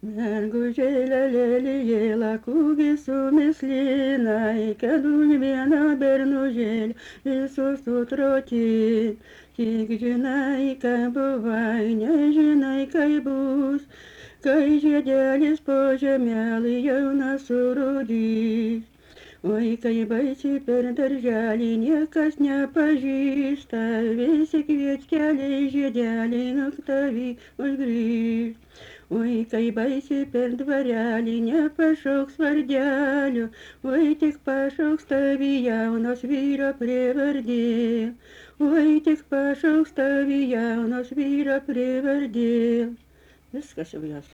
Mergužėlė lelijėla, kūgi su mislinai, kedų vieną bernužėlį, visus sutroti. Tik žinai, kaip buvai, nežinai, kaip bus, kai žiedelis po žemelį jaunas surūdys. Oi, kai baisiai per darželį niekas nepažįsta, visi kvietkeliai žiedeliai nuktavy užgrįž. Oi, kai baisiai per dvarelį nepašauks vardelio, oi, tik pašauks tavi jaunos vyro privardė. Oi, tik pašauks tavi jaunos vyro privardė. Viskas jau jos.